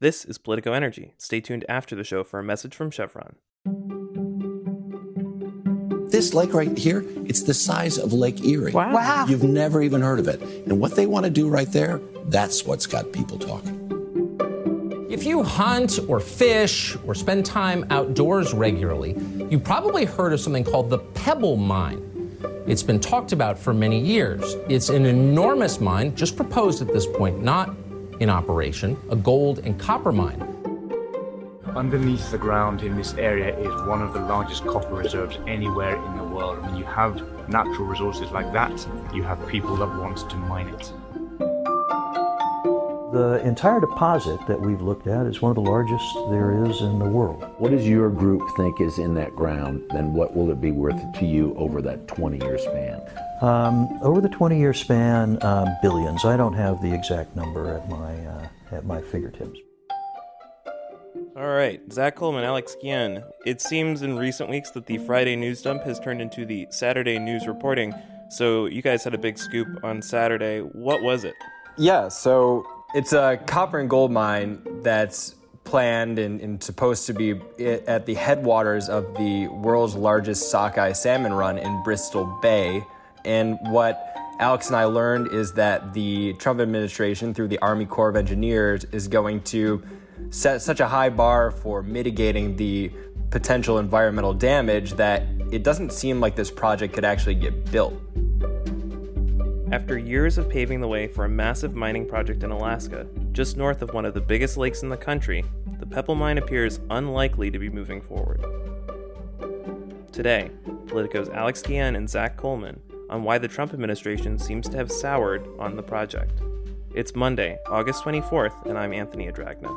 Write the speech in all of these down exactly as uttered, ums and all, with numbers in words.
This is Politico Energy. Stay tuned after the show for a message from Chevron. This lake right here, it's the size of Lake Erie. Wow. wow. You've never even heard of it. And what they want to do right there, that's what's got people talking. If you hunt or fish or spend time outdoors regularly, you've probably heard of something called the Pebble Mine. It's been talked about for many years. It's an enormous mine, just proposed at this point, not in operation, a gold and copper mine. Underneath the ground in this area is one of the largest copper reserves anywhere in the world. And when you have natural resources like that, you have people that want to mine it. The entire deposit that we've looked at is one of the largest there is in the world. What does your group think is in that ground, and what will it be worth to you over that twenty-year span? Um, over the twenty-year span, um, billions. I don't have the exact number at my uh, at my fingertips. All right, Zach Coleman, Alex Guillen. It seems in recent weeks that the Friday news dump has turned into the Saturday news reporting. So you guys had a big scoop on Saturday. What was it? Yeah, so it's a copper and gold mine that's planned and, and supposed to be at the headwaters of the world's largest sockeye salmon run in Bristol Bay. And what Alex and I learned is that the Trump administration, through the Army Corps of Engineers, is going to set such a high bar for mitigating the potential environmental damage that it doesn't seem like this project could actually get built. After years of paving the way for a massive mining project in Alaska, just north of one of the biggest lakes in the country, the Pebble Mine appears unlikely to be moving forward. Today, Politico's Alex Guillen and Zach Coleman on why the Trump administration seems to have soured on the project. It's Monday, August twenty-fourth, and I'm Anthony Adragna.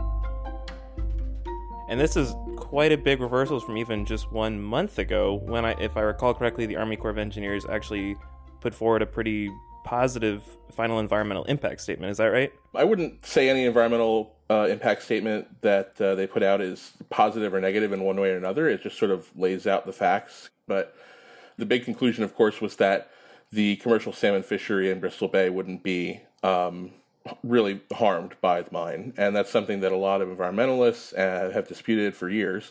And this is quite a big reversal from even just one month ago when, I, if I recall correctly, the Army Corps of Engineers actually put forward a pretty positive final environmental impact statement. Is that right? I wouldn't say any environmental uh, impact statement that uh, they put out is positive or negative in one way or another. It just sort of lays out the facts. But the big conclusion, of course, was that the commercial salmon fishery in Bristol Bay wouldn't be um, really harmed by the mine. And that's something that a lot of environmentalists uh, have disputed for years.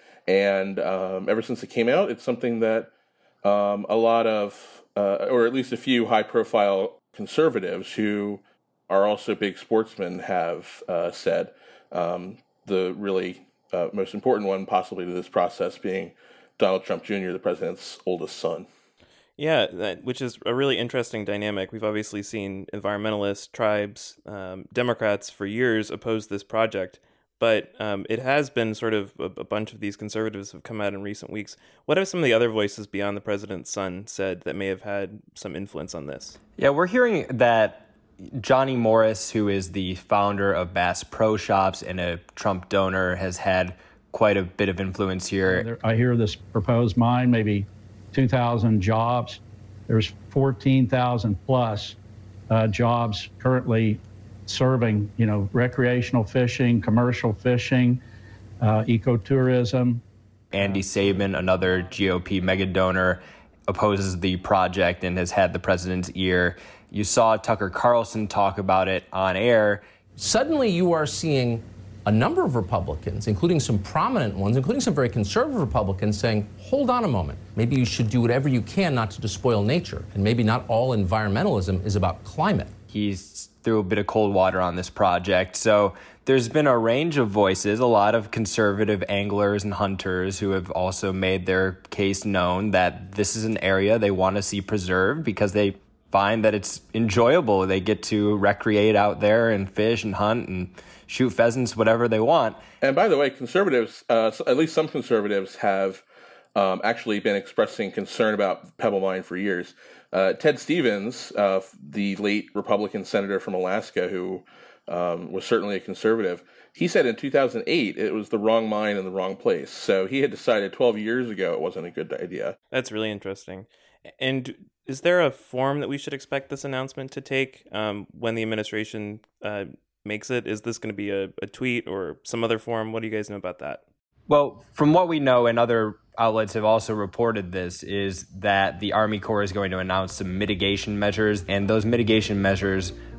And um, ever since it came out, it's something that um, a lot of Uh, or at least a few high-profile conservatives who are also big sportsmen have uh, said. Um, the really uh, most important one possibly to this process being Donald Trump Junior, the president's oldest son. Yeah, that, which is a really interesting dynamic. We've obviously seen environmentalists, tribes, um, Democrats for years oppose this project. But um, it has been sort of a, a bunch of these conservatives have come out in recent weeks. What have some of the other voices beyond the president's son said that may have had some influence on this? Yeah, we're hearing that Johnny Morris, who is the founder of Bass Pro Shops and a Trump donor, has had quite a bit of influence here. I hear this proposed mine, maybe two thousand jobs. There's fourteen thousand plus uh, jobs currently serving, you know, recreational fishing, commercial fishing, uh, ecotourism. Andy Sabin, another G O P mega donor, opposes the project and has had the president's ear. You saw Tucker Carlson talk about it on air. Suddenly you are seeing a number of Republicans, including some prominent ones, including some very conservative Republicans, saying, hold on a moment. Maybe you should do whatever you can not to despoil nature. And maybe not all environmentalism is about climate. He's threw a bit of cold water on this project. So there's been a range of voices, a lot of conservative anglers and hunters who have also made their case known that this is an area they want to see preserved because they find that it's enjoyable. They get to recreate out there and fish and hunt and shoot pheasants, whatever they want. And by the way, conservatives, uh, at least some conservatives have um, actually been expressing concern about Pebble Mine for years. Uh, Ted Stevens, uh, the late Republican senator from Alaska, who um, was certainly a conservative, he said in two thousand eight it was the wrong mine in the wrong place. So he had decided twelve years ago it wasn't a good idea. That's really interesting. And is there a form that we should expect this announcement to take um, when the administration uh, makes it? Is this going to be a, a tweet or some other form? What do you guys know about that? Well, from what we know, and other outlets have also reported this, is that the Army Corps is going to announce some mitigation measures, and those mitigation measures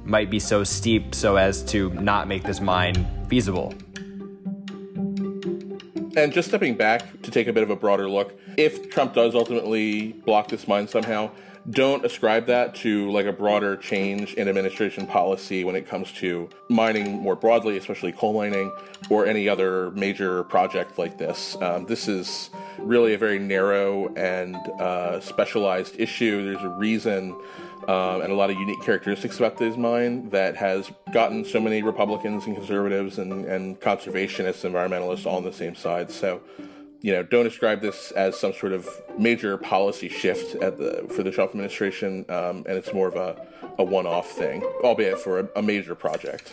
might be so steep so as to not make this mine feasible. And just stepping back to take a bit of a broader look, if Trump does ultimately block this mine somehow, don't ascribe that to like a broader change in administration policy when it comes to mining more broadly, especially coal mining, or any other major project like this. Um, this is really a very narrow and uh, specialized issue. There's a reason um, and a lot of unique characteristics about this mine that has gotten so many Republicans and conservatives and, and conservationists, environmentalists all on the same side. So, you know, don't ascribe this as some sort of major policy shift at the for the Trump administration, um, and it's more of a, a one-off thing, albeit for a, a major project.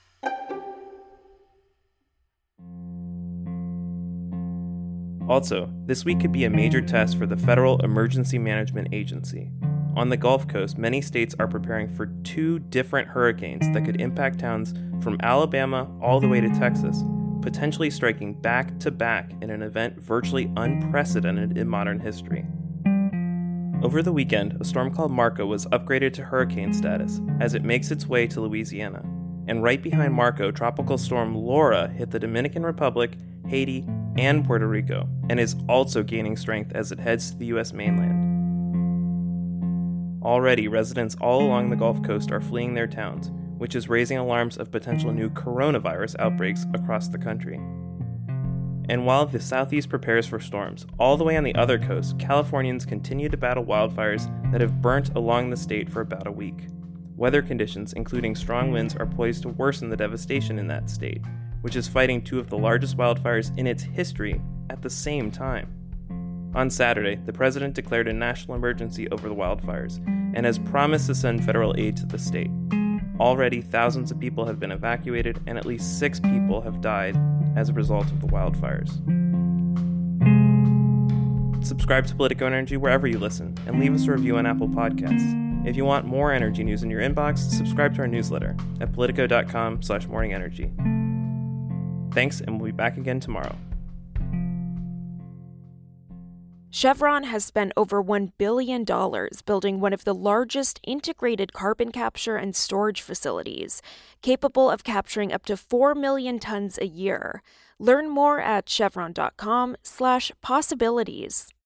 Also, this week could be a major test for the Federal Emergency Management Agency. On the Gulf Coast, many states are preparing for two different hurricanes that could impact towns from Alabama all the way to Texas, potentially striking back to back in an event virtually unprecedented in modern history. Over the weekend, a storm called Marco was upgraded to hurricane status as it makes its way to Louisiana. And right behind Marco, tropical storm Laura hit the Dominican Republic, Haiti, and Puerto Rico, and is also gaining strength as it heads to the U S mainland. Already, residents all along the Gulf Coast are fleeing their towns, which is raising alarms of potential new coronavirus outbreaks across the country. And while the Southeast prepares for storms, all the way on the other coast, Californians continue to battle wildfires that have burnt along the state for about a week. Weather conditions, including strong winds, are poised to worsen the devastation in that state, which is fighting two of the largest wildfires in its history at the same time. On Saturday, the president declared a national emergency over the wildfires and has promised to send federal aid to the state. Already, thousands of people have been evacuated and at least six people have died as a result of the wildfires. Subscribe to Politico Energy wherever you listen and leave us a review on Apple Podcasts. If you want more energy news in your inbox, subscribe to our newsletter at politico.com slash morningenergy. Thanks, and we'll be back again tomorrow. Chevron has spent over one billion dollars building one of the largest integrated carbon capture and storage facilities, capable of capturing up to four million tons a year. Learn more at chevron.com slash possibilities.